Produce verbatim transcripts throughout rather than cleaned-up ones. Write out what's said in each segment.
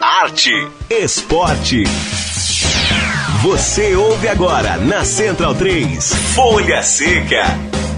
arte, esporte. Você ouve agora na Central três, Folha Seca.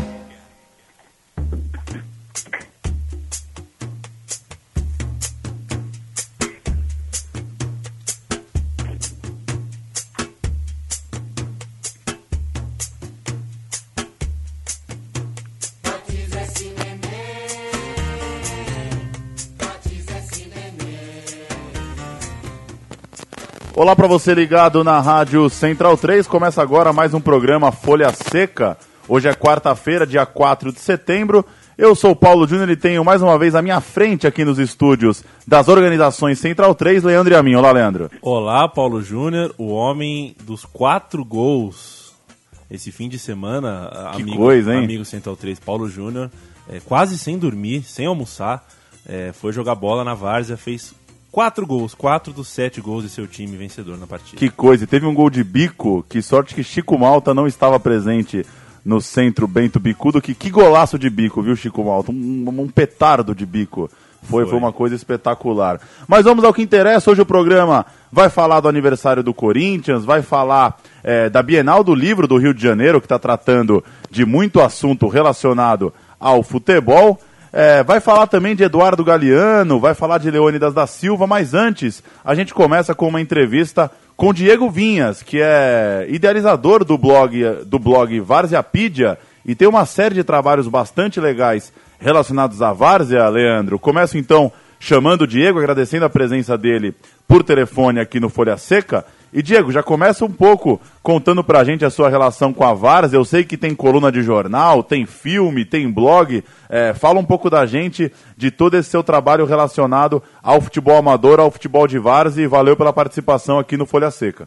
Olá para você ligado na Rádio Central três, começa agora mais um programa Folha Seca. Hoje é quarta-feira, dia quatro de setembro. Eu sou o Paulo Júnior e tenho mais uma vez à minha frente aqui nos estúdios das organizações Central três, Leandro e a mim. Olá, Leandro. Olá, Paulo Júnior, o homem dos quatro gols. Esse fim de semana, que amigo, coisa, hein? amigo Central três, Paulo Júnior, é, quase sem dormir, sem almoçar, é, foi jogar bola na várzea, fez Quatro gols, quatro dos sete gols de seu time vencedor na partida. Que coisa, teve um gol de bico, que sorte que Chico Malta não estava presente no centro Bento Bicudo, que, que golaço de bico, viu, Chico Malta? Um, um petardo de bico, foi, foi. foi uma coisa espetacular. Mas vamos ao que interessa, hoje o programa vai falar do aniversário do Corinthians, vai falar é, da Bienal do Livro do Rio de Janeiro, que está tratando de muito assunto relacionado ao futebol. É, vai falar também de Eduardo Galeano, vai falar de Leônidas da Silva, mas antes a gente começa com uma entrevista com Diego Vinhas, que é idealizador do blog, do blog Varziapídia e tem uma série de trabalhos bastante legais relacionados à várzea, Leandro. Começo então chamando o Diego, agradecendo a presença dele por telefone aqui no Folha Seca. E Diego, já começa um pouco contando pra gente a sua relação com a várzea. Eu sei que tem coluna de jornal, tem filme, tem blog. É, fala um pouco da gente, de todo esse seu trabalho relacionado ao futebol amador, ao futebol de várzea, e valeu pela participação aqui no Folha Seca.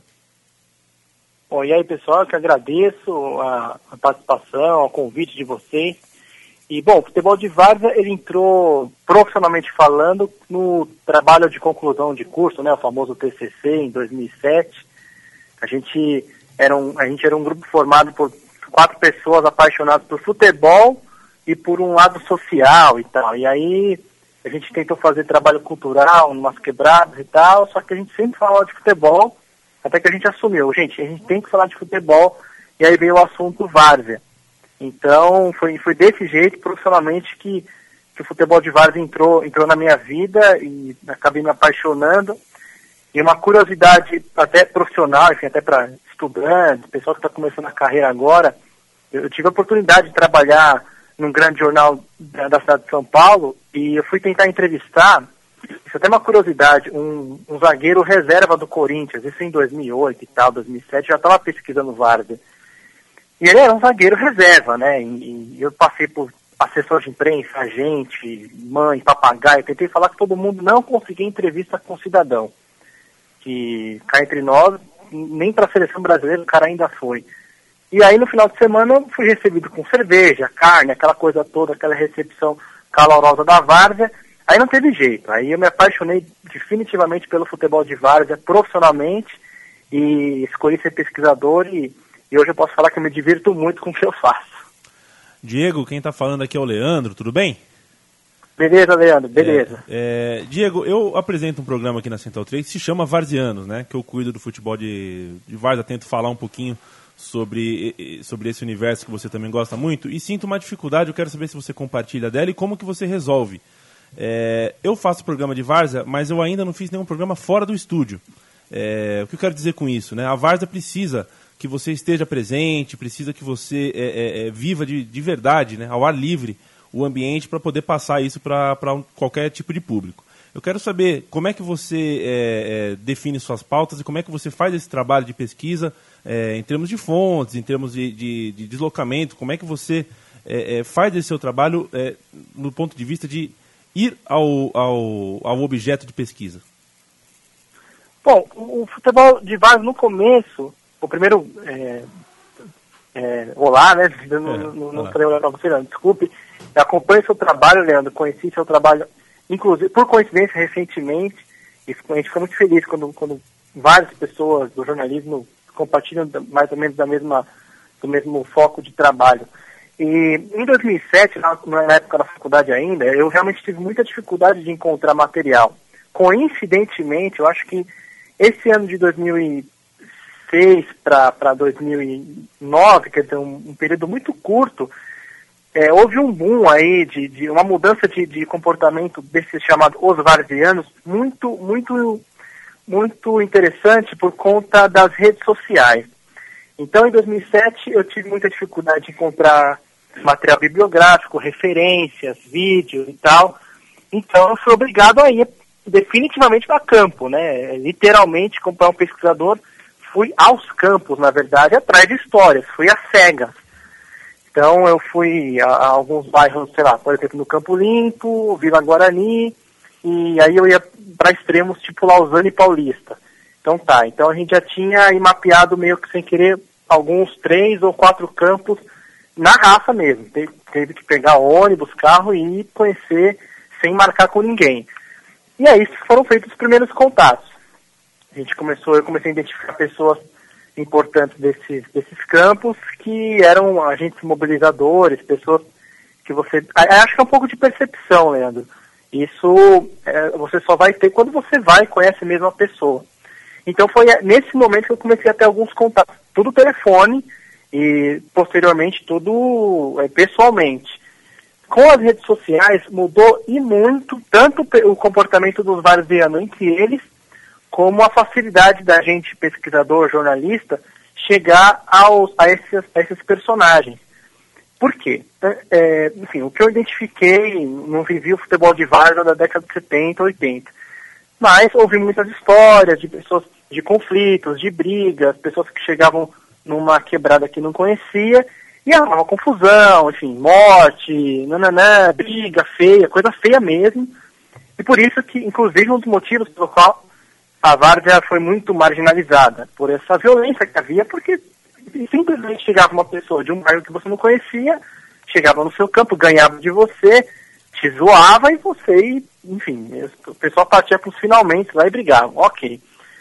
Bom, e aí, pessoal, eu que agradeço a, a participação, o convite de vocês. E, bom, o futebol de várzea, ele entrou, profissionalmente falando, no trabalho de conclusão de curso, né, o famoso T C C, em dois mil e sete. A gente era um, a gente era um grupo formado por quatro pessoas apaixonadas por futebol e por um lado social e tal. E aí a gente tentou fazer trabalho cultural, umas quebradas e tal, só que a gente sempre falava de futebol, até que a gente assumiu, gente, a gente tem que falar de futebol, e aí veio o assunto várzea. Então, foi, foi desse jeito, profissionalmente, que, que o futebol de várzea entrou, entrou na minha vida e acabei me apaixonando. E uma curiosidade até profissional, enfim, até para estudantes, pessoal que está começando a carreira agora, eu, eu tive a oportunidade de trabalhar num grande jornal da, da cidade de São Paulo e eu fui tentar entrevistar, isso é até uma curiosidade, um, um zagueiro reserva do Corinthians, isso em dois mil e oito e tal, dois mil e sete, já estava pesquisando várzea. E ele era um zagueiro reserva, né, e, e eu passei por assessor de imprensa, agente, mãe, papagaio, tentei falar que todo mundo não conseguia entrevista com o cidadão, que cá entre nós, nem para a seleção brasileira o cara ainda foi. E aí no final de semana eu fui recebido com cerveja, carne, aquela coisa toda, aquela recepção calorosa da várzea, aí não teve jeito, aí eu me apaixonei definitivamente pelo futebol de várzea profissionalmente e escolhi ser pesquisador e E hoje eu posso falar que eu me divirto muito com o que eu faço. Diego, quem está falando aqui é o Leandro, tudo bem? Beleza, Leandro, beleza. É, é, Diego, eu apresento um programa aqui na Central três que se chama Varzianos, né? Que eu cuido do futebol de, de várzea, tento falar um pouquinho sobre, sobre esse universo que você também gosta muito. E sinto uma dificuldade, eu quero saber se você compartilha dela e como que você resolve. É, eu faço programa de várzea, mas eu ainda não fiz nenhum programa fora do estúdio. É, o que eu quero dizer com isso, né? A várzea precisa que você esteja presente, precisa que você é, é, é, viva de, de verdade, né, ao ar livre, o ambiente para poder passar isso para um, qualquer tipo de público. Eu quero saber como é que você é, é, define suas pautas e como é que você faz esse trabalho de pesquisa é, em termos de fontes, em termos de, de, de deslocamento, como é que você é, é, faz esse seu trabalho é, no ponto de vista de ir ao, ao, ao objeto de pesquisa. Bom, o futebol de várzea no começo, o primeiro, é, é, olá, né, eu não, é, não, não falei olá para você, não, desculpe, eu acompanho seu trabalho, Leandro, conheci seu trabalho, inclusive, por coincidência, recentemente, e a gente fica muito feliz quando, quando várias pessoas do jornalismo compartilham mais ou menos da mesma, do mesmo foco de trabalho. E em dois mil e sete, na, na época da faculdade ainda, eu realmente tive muita dificuldade de encontrar material. coincidentemente, eu acho que esse ano de dois mil e seis para dois mil e nove, quer dizer, um, um período muito curto, é, houve um boom aí, de, de uma mudança de, de comportamento desses chamados os varzianos, muito, muito, muito interessante por conta das redes sociais. Então, em dois mil e sete, eu tive muita dificuldade de encontrar material bibliográfico, referências, vídeos e tal. Então, eu fui obrigado a ir definitivamente para campo, né? Literalmente, comprar um pesquisador, fui aos campos, na verdade, atrás de histórias, fui às cegas. Então, eu fui a, a alguns bairros, sei lá, por exemplo, no Campo Limpo, Vila Guarani, e aí eu ia para extremos tipo Lausanne e Paulista. Então tá, então a gente já tinha aí mapeado meio que sem querer alguns três ou quatro campos na raça mesmo. Teve, teve que pegar ônibus, carro e ir conhecer sem marcar com ninguém. E aí foram feitos os primeiros contatos. A gente começou, eu comecei a identificar pessoas importantes desses, desses campos que eram agentes mobilizadores, pessoas que você... Acho que é um pouco de percepção, Leandro. Isso é, você só vai ter quando você vai e conhece mesmo a pessoa. Então foi nesse momento que eu comecei a ter alguns contatos, tudo telefone e posteriormente tudo é, pessoalmente. Com as redes sociais mudou e muito, tanto o comportamento dos varzianos entre eles, como a facilidade da gente, pesquisador, jornalista, chegar aos, a, esses, a esses personagens. Por quê? É, enfim, o que eu identifiquei, não vivi o futebol de várzea da década de setenta, oitenta, mas ouvi muitas histórias de pessoas, de conflitos, de brigas, pessoas que chegavam numa quebrada que não conhecia, e arrumava confusão, enfim, morte, nananã, briga feia, coisa feia mesmo. E por isso que, inclusive, um dos motivos pelo qual a várzea foi muito marginalizada, por essa violência que havia, porque simplesmente chegava uma pessoa de um bairro que você não conhecia, chegava no seu campo, ganhava de você, te zoava e você, enfim, o pessoal partia para os finalmente lá e brigavam. Ok.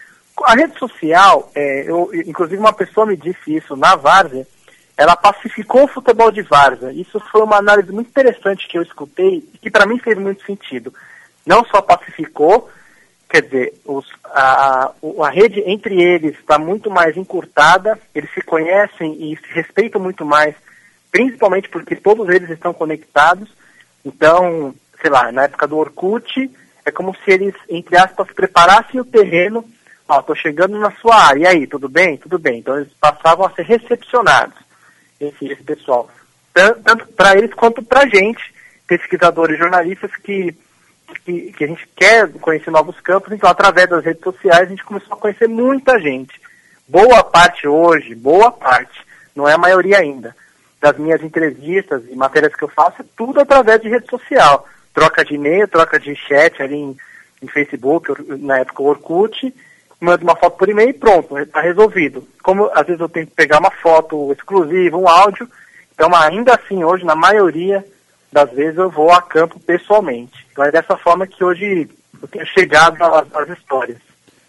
A rede social, é, eu, inclusive uma pessoa me disse isso na várzea, ela pacificou o futebol de várzea. Isso foi uma análise muito interessante que eu escutei e que para mim fez muito sentido. Não só pacificou, quer dizer, os, a, a rede entre eles está muito mais encurtada, eles se conhecem e se respeitam muito mais, principalmente porque todos eles estão conectados. Então, sei lá, na época do Orkut, é como se eles, entre aspas, preparassem o terreno. Ó, tô chegando na sua área, e aí, tudo bem? Tudo bem. Então eles passavam a ser recepcionados, esse, esse pessoal. Tanto para eles quanto para a gente, pesquisadores, jornalistas, que, que, que a gente quer conhecer novos campos. Então, através das redes sociais, a gente começou a conhecer muita gente. Boa parte hoje, boa parte, não é a maioria ainda, das minhas entrevistas e matérias que eu faço, é tudo através de rede social. Troca de e-mail, troca de chat ali em, em Facebook, na época o Orkut, mando uma foto por e-mail e pronto, está resolvido. Como às vezes eu tenho que pegar uma foto exclusiva, um áudio, então ainda assim hoje, na maioria das vezes, eu vou a campo pessoalmente. Então é dessa forma que hoje eu tenho chegado às, às histórias.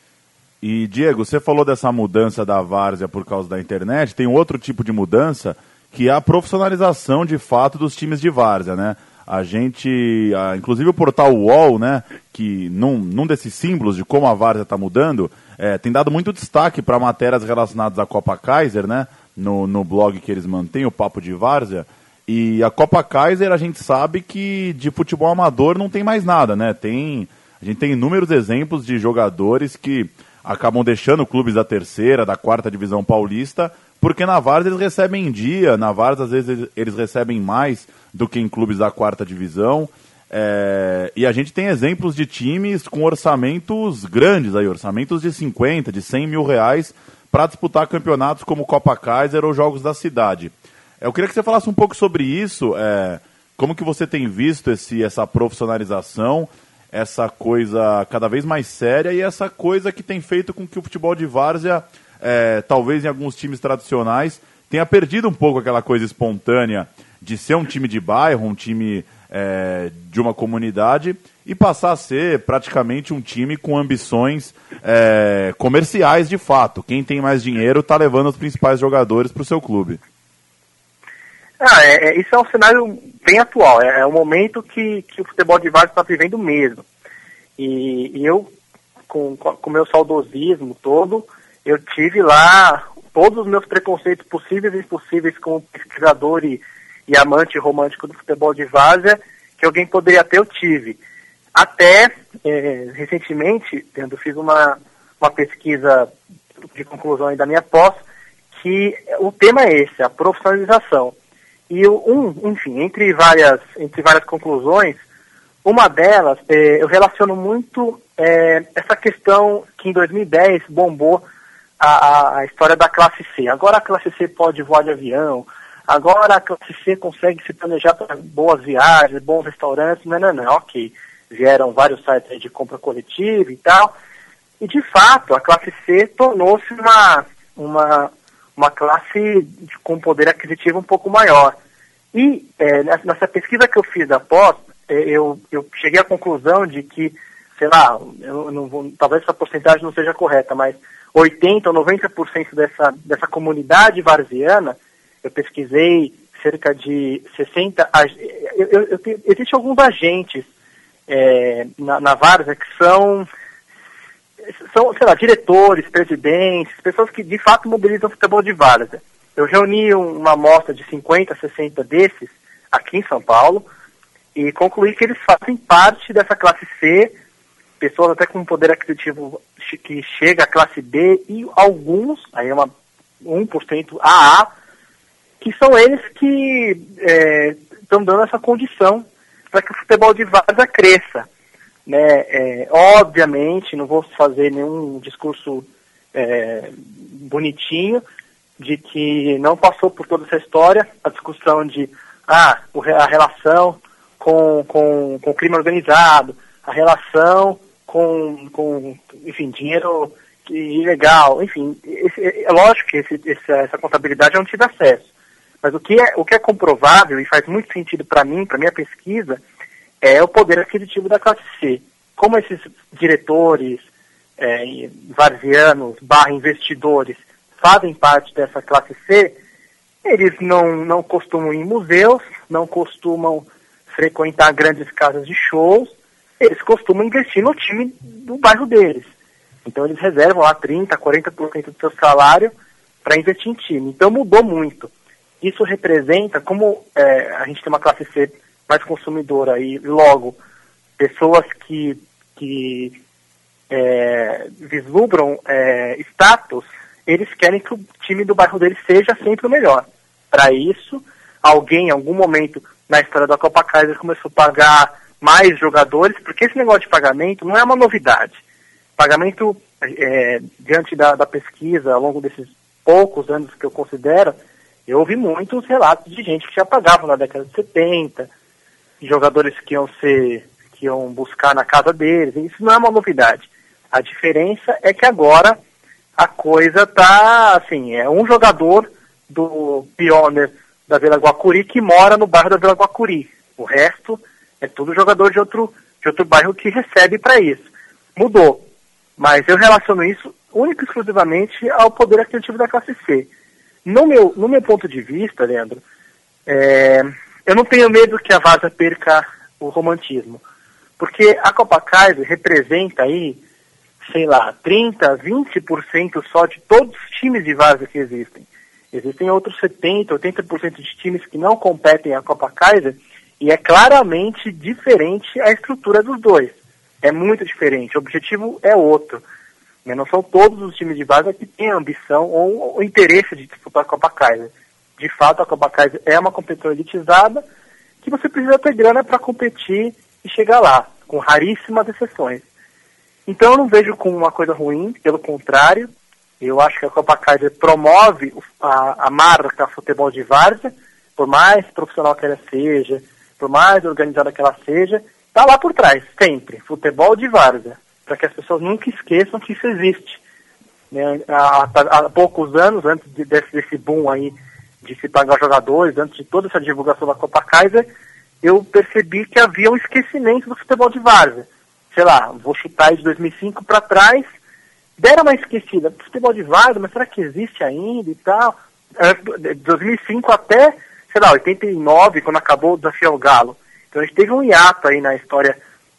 E Diego, você falou dessa mudança da várzea por causa da internet, tem um outro tipo de mudança que é a profissionalização de fato dos times de várzea, né? A gente, a, inclusive o portal U O L, né, que num, num desses símbolos de como a várzea está mudando, é, tem dado muito destaque para matérias relacionadas à Copa Kaiser, né, no, no blog que eles mantêm, o Papo de Várzea. E a Copa Kaiser, a gente sabe que de futebol amador não tem mais nada, né? Tem, a gente tem inúmeros exemplos de jogadores que acabam deixando clubes da terceira, da quarta divisão paulista, porque na várzea eles recebem em dia, na várzea às vezes eles recebem mais do que em clubes da quarta divisão, é, e a gente tem exemplos de times com orçamentos grandes, aí, orçamentos de cinquenta, de cem mil reais para disputar campeonatos como Copa Kaiser ou Jogos da Cidade. Eu queria que você falasse um pouco sobre isso, é, como que você tem visto esse, essa profissionalização, essa coisa cada vez mais séria e essa coisa que tem feito com que o futebol de várzea, é, talvez em alguns times tradicionais, tenha perdido um pouco aquela coisa espontânea de ser um time de bairro, um time é, de uma comunidade e passar a ser praticamente um time com ambições é, comerciais de fato. Quem tem mais dinheiro está levando os principais jogadores para o seu clube. Ah, é, é, isso é um cenário bem atual, é, é o momento que, que o futebol de várzea está vivendo mesmo. E, e eu, com o meu saudosismo todo, eu tive lá todos os meus preconceitos possíveis e impossíveis como pesquisador e, e amante romântico do futebol de várzea, que alguém poderia ter, eu tive. Até, é, recentemente, eu fiz uma, uma pesquisa de conclusão aí da minha pós, que o tema é esse, a profissionalização. E um, enfim, entre várias, entre várias conclusões, uma delas, é, eu relaciono muito é, essa questão que em dois mil e dez bombou a, a história da classe C. Agora a classe C pode voar de avião, agora a classe C consegue se planejar para boas viagens, bons restaurantes, não, não, não, ok. Vieram vários sites aí de compra coletiva e tal, e de fato a classe C tornou-se uma, uma, uma classe de, com poder aquisitivo um pouco maior. E é, nessa pesquisa que eu fiz da pós, eu, eu cheguei à conclusão de que, sei lá, eu não vou, talvez essa porcentagem não seja correta, mas oitenta ou noventa por cento dessa, dessa comunidade varziana, eu pesquisei cerca de sessenta, eu, eu, eu, existem alguns agentes é, na, na várzea que são, são, sei lá, diretores, presidentes, pessoas que de fato mobilizam o futebol de várzea. Eu reuni uma amostra de cinquenta, sessenta desses aqui em São Paulo e concluí que eles fazem parte dessa classe C, pessoas até com poder aquisitivo que chega à classe B e alguns, aí é uma um por cento A A, que são eles que estão é, dando essa condição para que o futebol de várzea cresça. Né? É, obviamente, não vou fazer nenhum discurso é, bonitinho, de que não passou por toda essa história, a discussão de ah, a relação com, com, com o crime organizado, a relação com, com enfim, dinheiro ilegal, enfim, esse, é lógico que esse, esse, essa contabilidade eu não tive acesso. Mas o que é, o que é comprovável, e faz muito sentido para mim, para minha pesquisa, é o poder aquisitivo da classe C. Como esses diretores é, varzianos, barra investidores, fazem parte dessa classe C, eles não, não costumam ir em museus, não costumam frequentar grandes casas de shows, eles costumam investir no time do bairro deles. Então eles reservam lá trinta, quarenta por cento do seu salário para investir em time. Então mudou muito. Isso representa, como é, a gente tem uma classe C mais consumidora e logo pessoas que, que é, vislumbram é, status, eles querem que o time do bairro deles seja sempre o melhor. Para isso, alguém em algum momento na história da Copa Kaiser começou a pagar mais jogadores, porque esse negócio de pagamento não é uma novidade. Pagamento, é, diante da, da pesquisa, ao longo desses poucos anos que eu considero, eu ouvi muitos relatos de gente que já pagava na década de setenta, jogadores que iam ser, que iam buscar na casa deles. Isso não é uma novidade. A diferença é que agora a coisa tá, assim, é um jogador do Pioneer da Vila Guacuri que mora no bairro da Vila Guacuri. O resto é tudo jogador de outro, de outro bairro que recebe para isso. Mudou. Mas eu relaciono isso única e exclusivamente ao poder aquisitivo da classe C. No meu, no meu ponto de vista, Leandro, é, eu não tenho medo que a Várzea perca o romantismo. Porque a Copa Kaiser representa aí, sei lá, trinta, vinte por cento só de todos os times de várzea que existem. Existem outros setenta, oitenta por cento de times que não competem a Copa Kaiser e é claramente diferente a estrutura dos dois. É muito diferente, o objetivo é outro. Não são todos os times de várzea que têm a ambição ou o interesse de disputar a Copa Kaiser. De fato, a Copa Kaiser é uma competição elitizada que você precisa ter grana para competir e chegar lá, com raríssimas exceções. Então eu não vejo como uma coisa ruim, pelo contrário, eu acho que a Copa Kaiser promove a, a marca futebol de várzea, por mais profissional que ela seja, por mais organizada que ela seja, está lá por trás, sempre, futebol de várzea, para que as pessoas nunca esqueçam que isso existe. Né? Há, há poucos anos, antes de, desse, desse boom aí de se pagar jogadores, antes de toda essa divulgação da Copa Kaiser, eu percebi que havia um esquecimento do futebol de várzea. Sei lá, vou chutar aí de dois mil e cinco para trás, deram uma esquecida. Futebol de várzea, mas será que existe ainda e tal? De dois mil e cinco até, sei lá, oitenta e nove, quando acabou o desafio ao Galo. Então a gente teve um hiato aí na história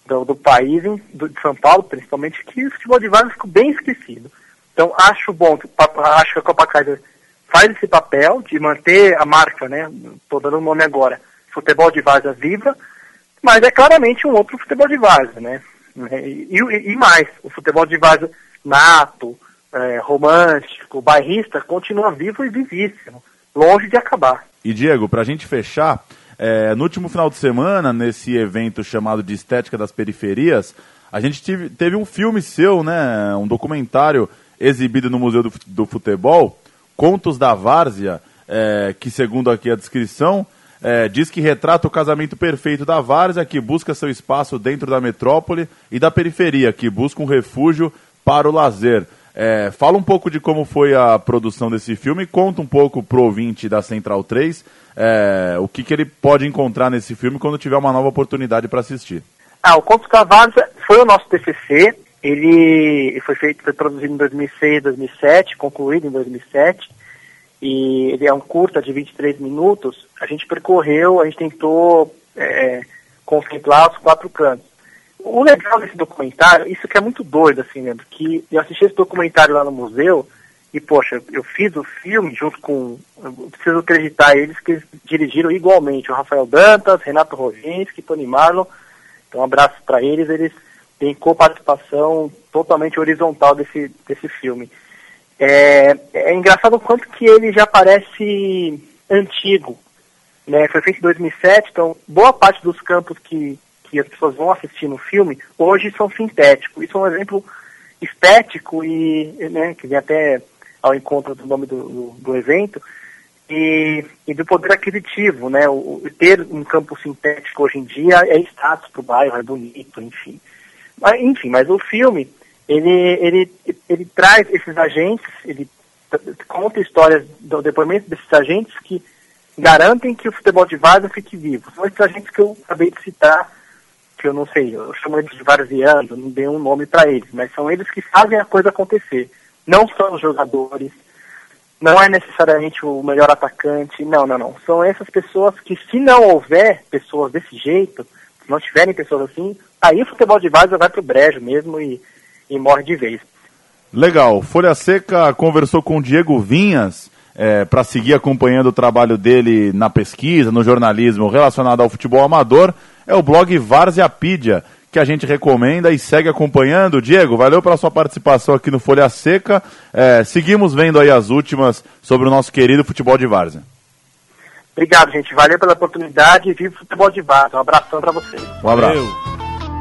do, do país, do, de São Paulo principalmente, que o futebol de várzea ficou bem esquecido. Então acho bom, acho que a Copa Kaiser faz esse papel de manter a marca, né? Estou dando o nome agora, futebol de várzea viva, mas é claramente um outro futebol de várzea, né? E, e, e mais, o futebol de várzea nato, é, romântico, bairrista, continua vivo e vivíssimo, longe de acabar. E Diego, para a gente fechar, é, no último final de semana, nesse evento chamado de Estética das Periferias, a gente tive, teve um filme seu, né? Um documentário exibido no Museu do, do Futebol, Contos da Várzea, é, que segundo aqui a descrição, é, diz que retrata o casamento perfeito da várzea, que busca seu espaço dentro da metrópole, e da periferia, que busca um refúgio para o lazer. É, fala um pouco de como foi a produção desse filme, conta um pouco pro ouvinte da Central três é, o que, que ele pode encontrar nesse filme quando tiver uma nova oportunidade para assistir. Ah, o Contos da Várzea foi o nosso T C C. Ele foi feito, foi produzido em dois mil e seis, dois mil e sete, concluído em dois mil e sete, e ele é um curta de vinte e três minutos. A gente percorreu, a gente tentou é, contemplar os quatro cantos. O legal desse documentário, isso que é muito doido, assim, né, que eu assisti esse documentário lá no museu, e, poxa, eu fiz o filme junto com, eu preciso acreditar eles, que eles dirigiram igualmente, o Rafael Dantas, Renato Roginski, Tony Marlon, então um abraço para eles, eles tem coparticipação totalmente horizontal desse, desse filme. É, é engraçado o quanto que ele já parece antigo, né? Foi feito em dois mil e sete, então boa parte dos campos que, que as pessoas vão assistir no filme hoje são sintéticos. Isso é um exemplo estético e, né, que vem até ao encontro do nome do, do, do evento, e, e do poder aquisitivo, né? O, ter um campo sintético hoje em dia é status para o bairro, é bonito, enfim. Mas, enfim, mas o filme, ele, ele, ele traz esses agentes, ele conta histórias do depoimento desses agentes que garantem que o futebol de várzea fique vivo. São esses agentes que eu acabei de citar, que eu não sei, eu chamo eles de varzianos, não dei um nome para eles, mas são eles que fazem a coisa acontecer. Não são os jogadores, não é necessariamente o melhor atacante, não, não, não. São essas pessoas que, se não houver pessoas desse jeito, se não tiverem pessoas assim, aí o futebol de várzea vai pro brejo mesmo e, e morre de vez. Legal. Folha Seca conversou com o Diego Vinhas é, para seguir acompanhando o trabalho dele na pesquisa, no jornalismo relacionado ao futebol amador. É o blog Varzeapídia, que a gente recomenda e segue acompanhando. Diego, valeu pela sua participação aqui no Folha Seca. É, seguimos vendo aí as últimas sobre o nosso querido futebol de várzea. Obrigado, gente. Valeu pela oportunidade e viva o futebol de várzea. Um abração para vocês. Um abraço. Valeu.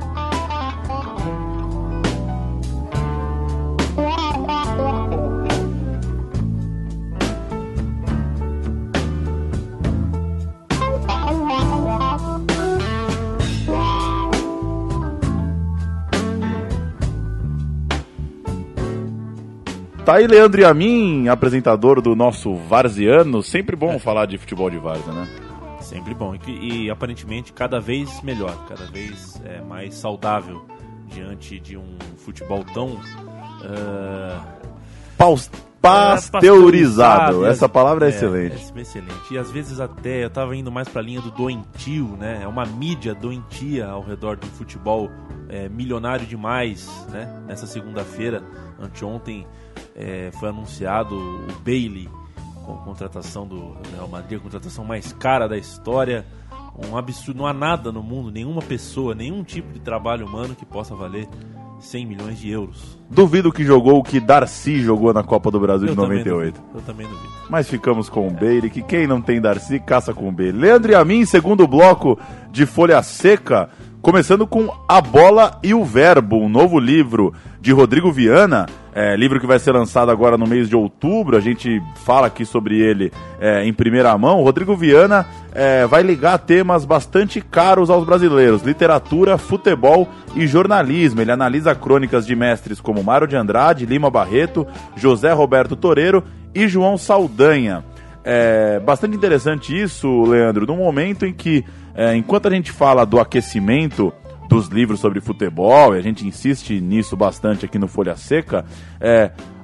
Tá aí Leandro Yamin, apresentador do nosso Varziano. Sempre bom é. falar de futebol de várzea, né? Sempre bom. E, e aparentemente cada vez melhor, cada vez é, mais saudável diante de um futebol tão... Uh... Paus... Pasteurizado. Essa palavra é, é excelente. É excelente. E às vezes até eu tava indo mais pra linha do doentio, né? É uma mídia doentia ao redor do futebol é, milionário demais, né? Nessa segunda-feira, anteontem, é, foi anunciado o Bailey com a contratação do Real Madrid, a contratação mais cara da história. Um absurdo. Não há nada no mundo, nenhuma pessoa, nenhum tipo de trabalho humano que possa valer cem milhões de euros. Duvido que jogou o que Darcy jogou na Copa do Brasil eu de noventa e oito. Duvido, eu também duvido. Mas ficamos com o Bailey, que quem não tem Darcy, caça com o Bailey. Leandro Yamin, segundo bloco de Folha Seca, começando com A Bola e o Verbo, um novo livro de Rodrigo Viana, é, livro que vai ser lançado agora no mês de outubro. A gente fala aqui sobre ele é, em primeira mão. O Rodrigo Viana é, vai ligar temas bastante caros aos brasileiros: literatura, futebol e jornalismo. Ele analisa crônicas de mestres como Mário de Andrade, Lima Barreto, José Roberto Toreiro e João Saldanha. É bastante interessante isso, Leandro, num momento em que, é, enquanto a gente fala do aquecimento dos livros sobre futebol, e a gente insiste nisso bastante aqui no Folha Seca, é,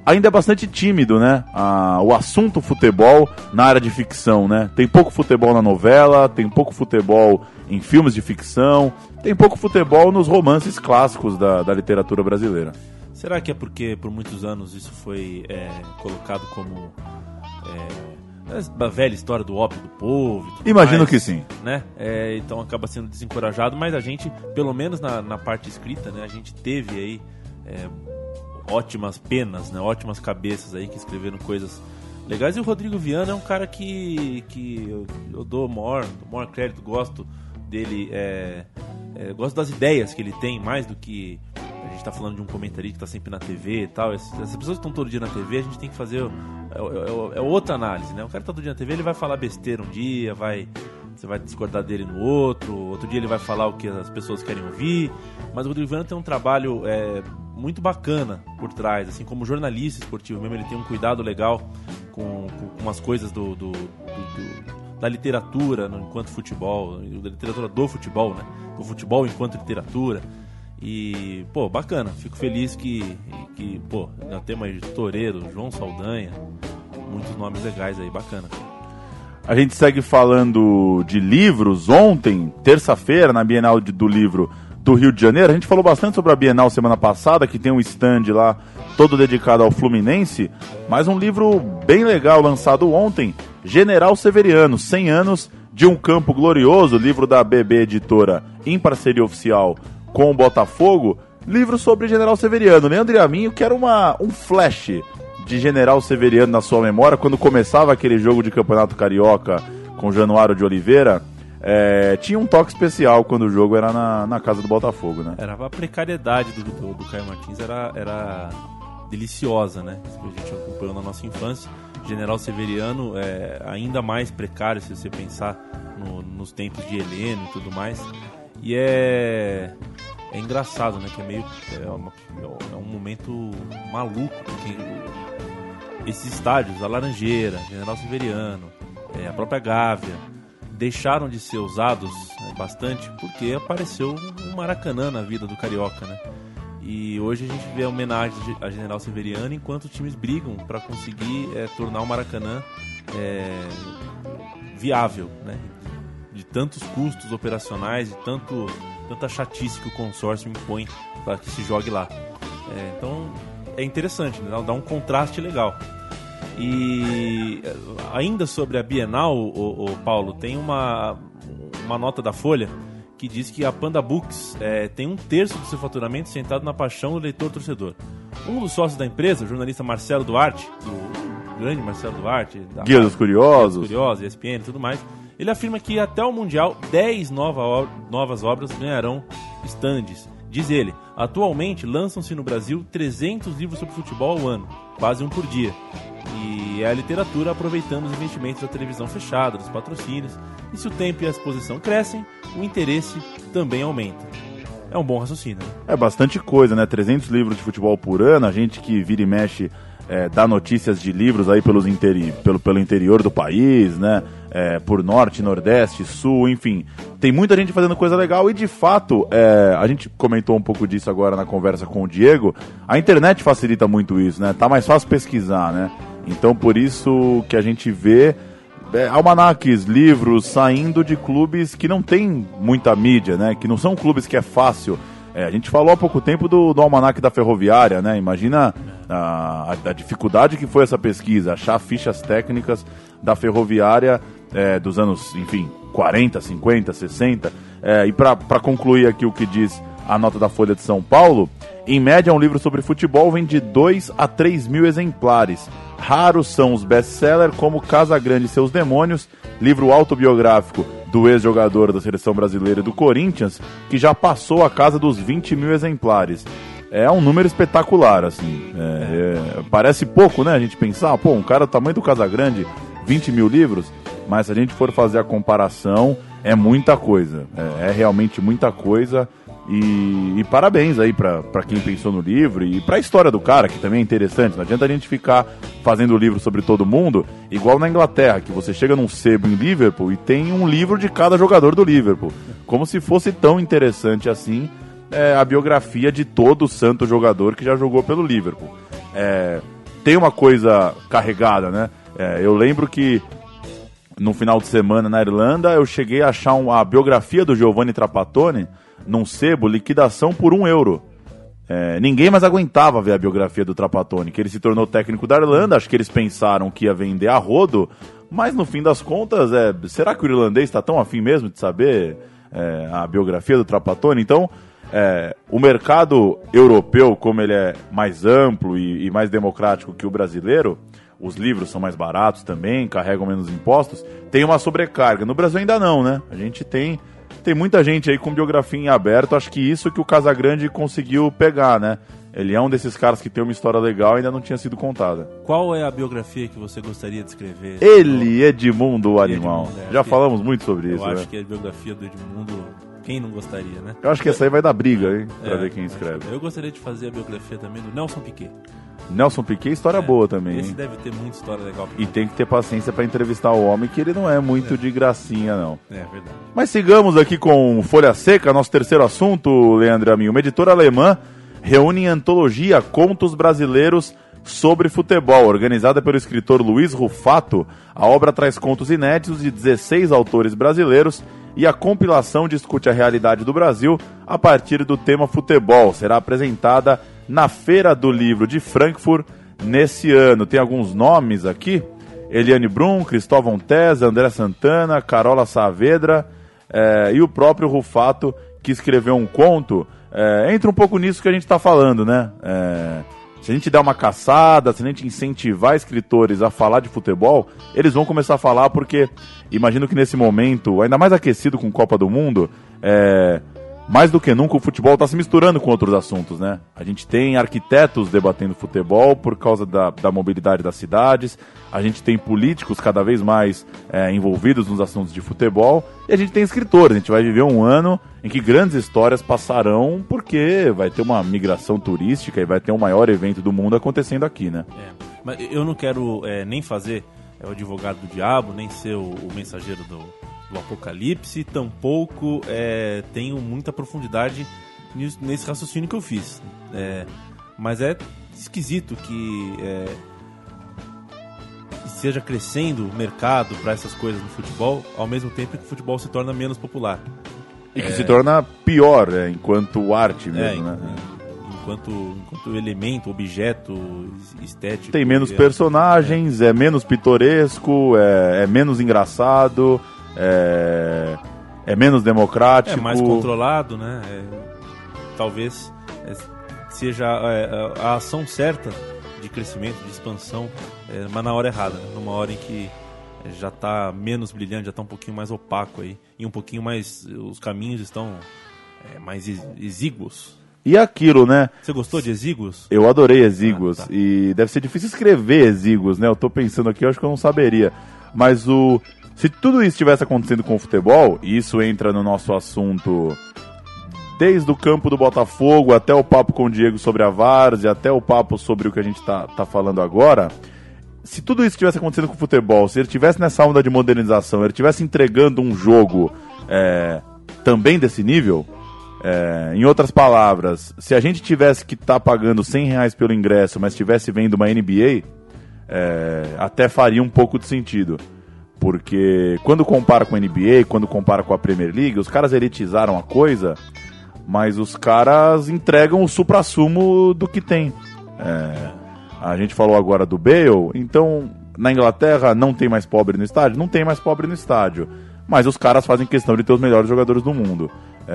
ainda é bastante tímido, né? Ah, o assunto futebol na área de ficção, né? Tem pouco futebol na novela, tem pouco futebol em filmes de ficção, tem pouco futebol nos romances clássicos da, da literatura brasileira. Será que é porque por muitos anos isso foi é, colocado como é, a velha história do ópio do povo? E tudo Imagino mais, que sim. Né? É, então acaba sendo desencorajado, mas a gente, pelo menos na, na parte escrita, né, a gente teve aí é, ótimas penas, né, ótimas cabeças aí que escreveram coisas legais. E o Rodrigo Viana é um cara que, que eu, eu dou o maior, maior crédito, gosto dele, é, é, gosto das ideias que ele tem, mais do que a gente está falando de um comentarista que está sempre na T V e tal. Essas, essas pessoas que estão todo dia na T V, a gente tem que fazer é, é, é outra análise, né? O cara que está todo dia na T V, ele vai falar besteira um dia, vai, você vai discordar dele no outro, outro dia ele vai falar o que as pessoas querem ouvir, mas o Rodrigo Viana tem um trabalho é, muito bacana por trás, assim, como jornalista esportivo mesmo, ele tem um cuidado legal com, com, com as coisas do, do, do, do da literatura no, enquanto futebol, da literatura do futebol, né? O futebol enquanto literatura. E, pô, bacana. Fico feliz que, que pô, já temos aí Toreiro, João Saldanha, muitos nomes legais aí, bacana. A gente segue falando de livros. Ontem, terça-feira, na Bienal de, do Livro do Rio de Janeiro, a gente falou bastante sobre a Bienal semana passada, que tem um stand lá todo dedicado ao Fluminense, mas um livro bem legal lançado ontem, General Severiano, cem anos de um campo glorioso, livro da B B Editora em parceria oficial com o Botafogo, livro sobre General Severiano. Leandro Yamin, que era uma, um flash de General Severiano na sua memória, quando começava aquele jogo de Campeonato Carioca com Januário de Oliveira, é, tinha um toque especial quando o jogo era na, na casa do Botafogo, né? Era a precariedade do, do, do Caio Martins, era, era deliciosa, né? Isso que a gente acompanhou na nossa infância. General Severiano é ainda mais precário se você pensar no, nos tempos de Heleno e tudo mais. E é, é engraçado, né? Que é meio é, uma, é um momento maluco, porque esses estádios, a Laranjeira, General Severiano, é, a própria Gávea, deixaram de ser usados, né, bastante porque apareceu um Maracanã na vida do Carioca, né? E hoje a gente vê a homenagem a General Severiano enquanto os times brigam para conseguir é, tornar o Maracanã é, viável, né? De tantos custos operacionais e tanto, tanta chatice que o consórcio impõe para que se jogue lá. É, então é interessante, né? Dá um contraste legal. E ainda sobre a Bienal, o, o Paulo, tem uma, uma nota da Folha que diz que a Panda Books é, tem um terço do seu faturamento sentado na paixão do leitor-torcedor. Um dos sócios da empresa, o jornalista Marcelo Duarte, o grande Marcelo Duarte, da Guia dos Curiosos, Guia dos Curiosos, E S P N e tudo mais, ele afirma que até o Mundial dez nova, novas obras ganharão estandes. Diz ele, atualmente lançam-se no Brasil trezentos livros sobre futebol ao ano, quase um por dia. E é a literatura aproveitando os investimentos da televisão fechada, dos patrocínios. E se o tempo e a exposição crescem, o interesse também aumenta. É um bom raciocínio, né? É bastante coisa, né? trezentos livros de futebol por ano, a gente que vira e mexe é, dá notícias de livros aí pelos interi- pelo, pelo interior do país, né? É, por norte, nordeste, sul, enfim. Tem muita gente fazendo coisa legal e, de fato, é, a gente comentou um pouco disso agora na conversa com o Diego, a internet facilita muito isso, né? Tá mais fácil pesquisar, né? Então, por isso que a gente vê é, almanaques, livros saindo de clubes que não tem muita mídia, né? Que não são clubes que é fácil. É, a gente falou há pouco tempo do, do almanaque da Ferroviária, né? Imagina a, a, a dificuldade que foi essa pesquisa, achar fichas técnicas da Ferroviária é, dos anos, enfim, quarenta, cinquenta, sessenta. É, e para concluir aqui o que diz a nota da Folha de São Paulo, em média um livro sobre futebol vende dois a três mil exemplares. Raros são os best-sellers como Casa Grande e Seus Demônios, livro autobiográfico do ex-jogador da Seleção Brasileira do Corinthians, que já passou a casa dos vinte mil exemplares. É um número espetacular, assim. É, é, parece pouco, né? A gente pensar, pô, um cara do tamanho do Casa Grande, vinte mil livros, mas se a gente for fazer a comparação, é muita coisa. É, é realmente muita coisa. E, e parabéns aí pra, pra quem pensou no livro e pra história do cara, que também é interessante. Não adianta a gente ficar fazendo livro sobre todo mundo, igual na Inglaterra, que você chega num sebo em Liverpool e tem um livro de cada jogador do Liverpool. Como se fosse tão interessante assim é, a biografia de todo santo jogador que já jogou pelo Liverpool. É, tem uma coisa carregada, né? É, eu lembro que no final de semana na Irlanda eu cheguei a achar um, a biografia do Giovanni Trapattoni num sebo, liquidação por um euro. É, ninguém mais aguentava ver a biografia do Trapattoni, que ele se tornou técnico da Irlanda. Acho que eles pensaram que ia vender a rodo, mas no fim das contas, é, será que o irlandês está tão afim mesmo de saber é, a biografia do Trapattoni? Então, é, o mercado europeu, como ele é mais amplo e, e mais democrático que o brasileiro, os livros são mais baratos também, carregam menos impostos, tem uma sobrecarga. No Brasil ainda não, né? A gente tem... Tem muita gente aí com biografia em aberto, acho que isso que o Casagrande conseguiu pegar, né? Ele é um desses caras que tem uma história legal e ainda não tinha sido contada. Qual é a biografia que você gostaria de escrever? Ele, Edmundo, o animal. Edmundo, é, Já falamos muito sobre eu isso, Eu acho né? que a biografia do Edmundo, quem não gostaria, né? Eu acho que essa aí vai dar briga, hein? Pra É, ver quem escreve. Eu gostaria de fazer a biografia também do Nelson Piquet. Nelson Piquet, história É, boa também, Esse hein? deve ter muita história legal. E tem que ter paciência pra entrevistar o homem, que ele não é muito de gracinha, não. É verdade. Mas sigamos aqui com Folha Seca, nosso terceiro assunto, Leandro Amin. Uma editora alemã reúne em antologia contos brasileiros sobre futebol. Organizada pelo escritor Luiz Rufato, a obra traz contos inéditos de dezesseis autores brasileiros e a compilação discute a realidade do Brasil a partir do tema futebol. Será apresentada na Feira do Livro de Frankfurt nesse ano. Tem alguns nomes aqui: Eliane Brum, Cristóvão Tesa, André Santana, Carola Saavedra eh, e o próprio Rufato, que escreveu um conto. Eh, entra um pouco nisso que a gente está falando, né? Eh, se a gente der uma caçada, se a gente incentivar escritores a falar de futebol, eles vão começar a falar, porque imagino que nesse momento, ainda mais aquecido com Copa do Mundo, é, mais do que nunca o futebol está se misturando com outros assuntos, né? A gente tem arquitetos debatendo futebol por causa da, da mobilidade das cidades, a gente tem políticos cada vez mais é, envolvidos nos assuntos de futebol, e a gente tem escritores. A gente vai viver um ano em que grandes histórias passarão, porque vai ter uma migração turística e vai ter o maior evento do mundo acontecendo aqui, né? É, mas eu não quero é, nem fazer é, o advogado do diabo, nem ser o, o mensageiro do, do apocalipse, tampouco é, tenho muita profundidade nisso, nesse raciocínio que eu fiz. É, mas é esquisito que é, seja crescendo o mercado para essas coisas no futebol, ao mesmo tempo que o futebol se torna menos popular. E que É. se torna pior, é, enquanto arte mesmo, É, né? Enquanto, enquanto elemento, objeto estético. Tem menos é, personagens, é, menos pitoresco, é, é menos engraçado, é, é menos democrático. É mais controlado, né? É, talvez é, seja é, a ação certa de crescimento, de expansão, é, mas na hora errada, né? Numa hora em que já está menos brilhante, já está um pouquinho mais opaco aí, e um pouquinho mais, os caminhos estão é, mais ex- exíguos. E aquilo, né? Você gostou de exíguos? Eu adorei Exíguos, Ah, tá. e deve ser difícil escrever Exíguos, né? Eu tô pensando aqui, eu acho que eu não saberia. Mas o... se tudo isso estivesse acontecendo com o futebol, e isso entra no nosso assunto desde o campo do Botafogo, até o papo com o Diego sobre a Várzea, até o papo sobre o que a gente tá, tá falando agora... Se tudo isso estivesse acontecendo com o futebol, se ele estivesse nessa onda de modernização, ele estivesse entregando um jogo é, também desse nível, é, em outras palavras, se a gente tivesse que estar tá pagando cem reais pelo ingresso, mas estivesse vendo uma N B A, é, até faria um pouco de sentido. Porque quando compara com a N B A, quando compara com a Premier League, os caras elitizaram a coisa, mas os caras entregam o suprassumo do que tem. É... A gente falou agora do Bale, então na Inglaterra não tem mais pobre no estádio? Não tem mais pobre no estádio, mas os caras fazem questão de ter os melhores jogadores do mundo.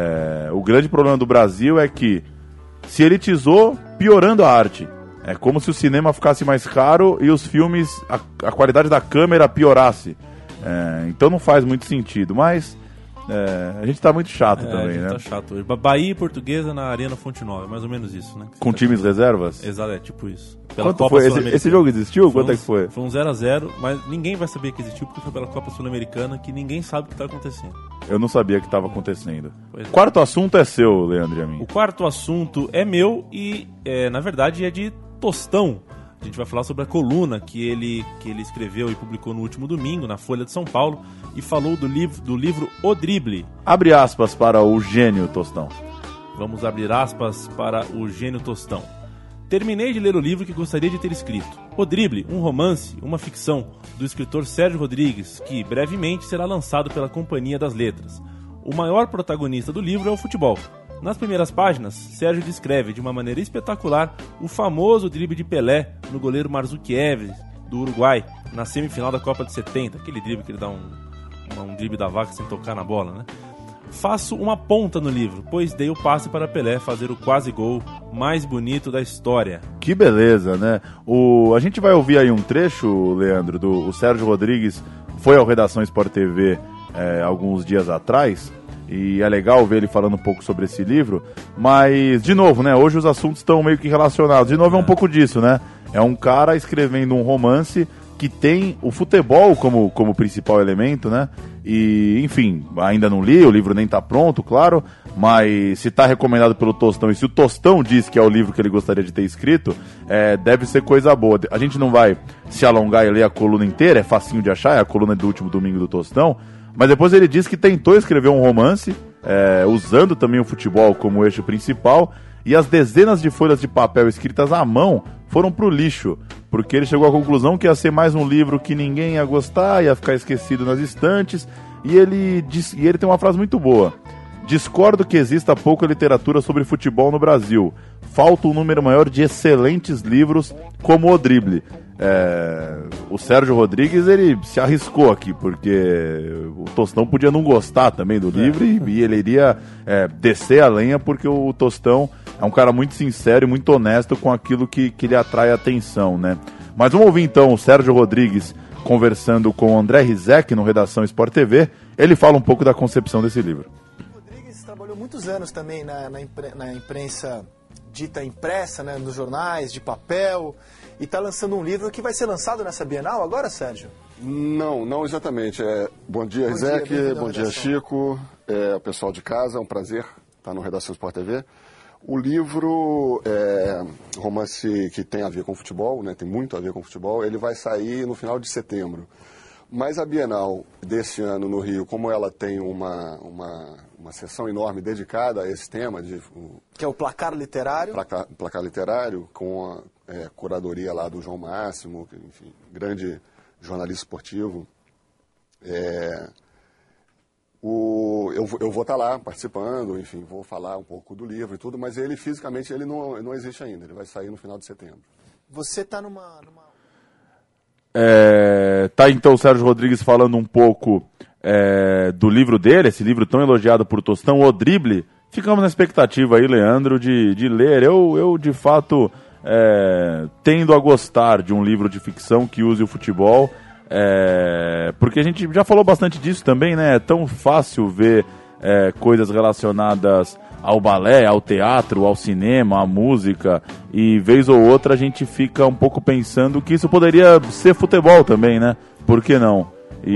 É, o grande problema do Brasil é que se elitizou piorando a arte. É como se o cinema ficasse mais caro e os filmes, a, a qualidade da câmera piorasse. É, então não faz muito sentido, mas é, a gente tá muito chato É, a também, gente né? tá chato hoje. Ba- Bahia e Portuguesa na Arena Fonte Nova, é mais ou menos isso, né? Com times reservas? Exato, é tipo isso. Quanto foi? Esse, Sul-Americana. esse jogo existiu? Quanto um, é que foi? Foi um zero a zero, mas ninguém vai saber que existiu porque foi pela Copa Sul-Americana, que ninguém sabe o que tá acontecendo. Eu não sabia que estava acontecendo. Pois é. Quarto assunto é seu, Leandro e a mim. O quarto assunto é meu e, é, na verdade, é de Tostão. A gente vai falar sobre a coluna que ele, que ele escreveu e publicou no último domingo, na Folha de São Paulo, e falou do livro, do livro O Drible. Abre aspas para o gênio Tostão. Vamos abrir aspas para o gênio Tostão. Terminei de ler o livro que gostaria de ter escrito. O Drible, um romance, uma ficção, do escritor Sérgio Rodrigues, que brevemente será lançado pela Companhia das Letras. O maior protagonista do livro é o futebol. Nas primeiras páginas, Sérgio descreve de uma maneira espetacular o famoso drible de Pelé no goleiro Marzukiewicz, do Uruguai, na semifinal da Copa de setenta, aquele drible que ele dá um, um drible da vaca sem tocar na bola, né? Faço uma ponta no livro, pois dei o passe para Pelé fazer o quase gol mais bonito da história. Que beleza, né? O, a gente vai ouvir aí um trecho, Leandro, do o Sérgio Rodrigues foi ao Redação Sport T V é, alguns dias atrás, e é legal ver ele falando um pouco sobre esse livro, mas, de novo, né, hoje os assuntos estão meio que relacionados. De novo é um pouco disso, né? É um cara escrevendo um romance que tem o futebol como, como principal elemento, né? E, enfim, ainda não li, o livro nem tá pronto, claro, mas se tá recomendado pelo Tostão, e se o Tostão diz que é o livro que ele gostaria de ter escrito, é, deve ser coisa boa. A gente não vai se alongar e ler a coluna inteira, é facinho de achar, é a coluna do último domingo do Tostão, mas depois ele diz que tentou escrever um romance, é, usando também o futebol como eixo principal, e as dezenas de folhas de papel escritas à mão foram pro lixo, porque ele chegou à conclusão que ia ser mais um livro que ninguém ia gostar, ia ficar esquecido nas estantes, e ele, diz, e ele tem uma frase muito boa: discordo que exista pouca literatura sobre futebol no Brasil, falta um número maior de excelentes livros como O Drible. É, o Sérgio Rodrigues, ele se arriscou aqui, porque o Tostão podia não gostar também do livro, é. e, e ele iria é, descer a lenha, porque o Tostão é um cara muito sincero e muito honesto com aquilo que, que lhe atrai a atenção, né? Mas vamos ouvir então o Sérgio Rodrigues conversando com o André Rizek no Redação Sport T V. Ele fala um pouco da concepção desse livro. O Rodrigues trabalhou muitos anos também na, na, impre, na imprensa dita impressa, né, nos jornais, de papel, e está lançando um livro que vai ser lançado nessa Bienal agora, Sérgio? Não, não exatamente. É, bom dia, Rizek, bom, bom dia, Chico, é, o pessoal de casa, é um prazer estar no Redação Sport T V. O livro é um romance que tem a ver com futebol, né, tem muito a ver com futebol, ele vai sair no final de setembro. Mas a Bienal desse ano no Rio, como ela tem uma, uma, uma sessão enorme dedicada a esse tema, de, o, que é o placar literário, placar, placar literário, com a é, curadoria lá do João Máximo, que, enfim, grande jornalista esportivo, é, o, eu, eu vou estar lá participando, enfim, vou falar um pouco do livro e tudo, mas ele fisicamente ele não, não existe ainda, ele vai sair no final de setembro. Você está numa... numa... É, tá então o Sérgio Rodrigues falando um pouco é, do livro dele, esse livro tão elogiado por Tostão, O Drible. Ficamos na expectativa aí, Leandro, de, de ler. Eu, eu de fato, é, tendo a gostar de um livro de ficção que use o futebol, é, porque a gente já falou bastante disso também, né? É tão fácil ver é, coisas relacionadas ao balé, ao teatro, ao cinema, à música, e vez ou outra a gente fica um pouco pensando que isso poderia ser futebol também, né? Por que não?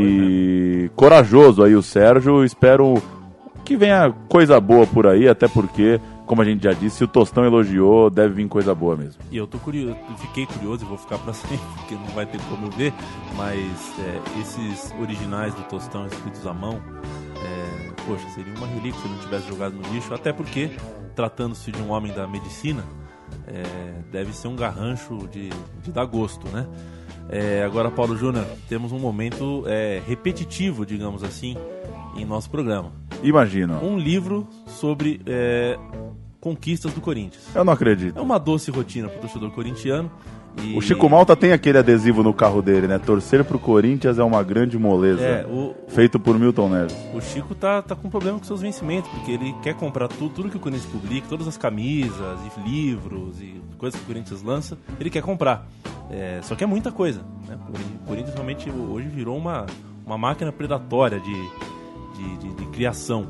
E corajoso aí o Sérgio, espero que venha coisa boa por aí, até porque, como a gente já disse, se o Tostão elogiou, deve vir coisa boa mesmo. E eu tô curioso, fiquei curioso e vou ficar pra sempre, porque não vai ter como eu ver, mas é, esses originais do Tostão escritos à mão, é, poxa, seria uma relíquia se ele não tivesse jogado no lixo, até porque, tratando-se de um homem da medicina, é, deve ser um garrancho de, de dar gosto, né? É, agora, Paulo Júnior, temos um momento é, repetitivo, digamos assim, em nosso programa. Imagina. Um livro sobre é, conquistas do Corinthians. Eu não acredito. É uma doce rotina para o torcedor corintiano. E... O Chico Malta tem aquele adesivo no carro dele, né? Torcer pro Corinthians é uma grande moleza. É, o... Feito por Milton Neves. O Chico tá, tá com problema com seus vencimentos, porque ele quer comprar tudo, tudo que o Corinthians publica, todas as camisas e livros e coisas que o Corinthians lança, ele quer comprar. É, só que é muita coisa, né? O Corinthians realmente hoje virou uma, uma máquina predatória de, de, de, de criação.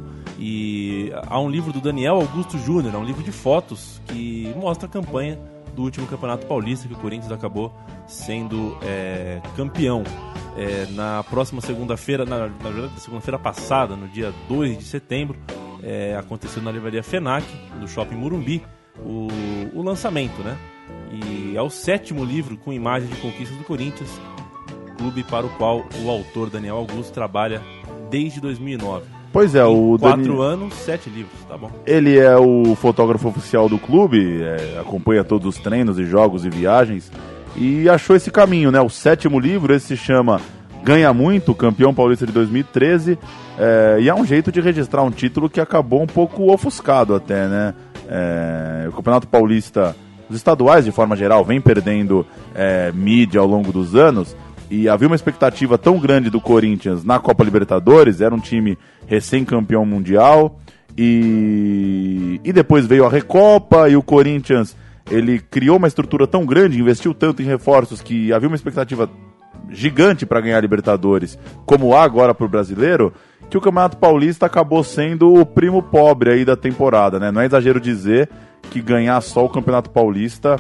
E há um livro do Daniel Augusto Júnior, é um livro de fotos que mostra a campanha do último Campeonato Paulista, que o Corinthians acabou sendo é, campeão. É, na próxima segunda-feira, na, na verdade, segunda-feira passada, no dia dois de setembro, é, aconteceu na livraria FENAC, do Shopping Morumbi, o, o lançamento, né? E é o sétimo livro com imagens de conquistas do Corinthians, clube para o qual o autor Daniel Augusto trabalha desde dois mil e nove. Pois é, o Quatro Dani... anos, sete livros, tá bom. Ele é o fotógrafo oficial do clube, é, acompanha todos os treinos e jogos e viagens, e achou esse caminho, né? O sétimo livro, esse se chama Ganha Muito, Campeão Paulista de dois mil e treze, é, e é um jeito de registrar um título que acabou um pouco ofuscado até, né? É, o Campeonato Paulista, os estaduais de forma geral, vem perdendo é, mídia ao longo dos anos, e havia uma expectativa tão grande do Corinthians na Copa Libertadores, era um time recém-campeão mundial, e, e depois veio a Recopa, e o Corinthians ele criou uma estrutura tão grande, investiu tanto em reforços, que havia uma expectativa gigante para ganhar a Libertadores, como há agora para o brasileiro, que o Campeonato Paulista acabou sendo o primo pobre aí da temporada, né? Não é exagero dizer que ganhar só o Campeonato Paulista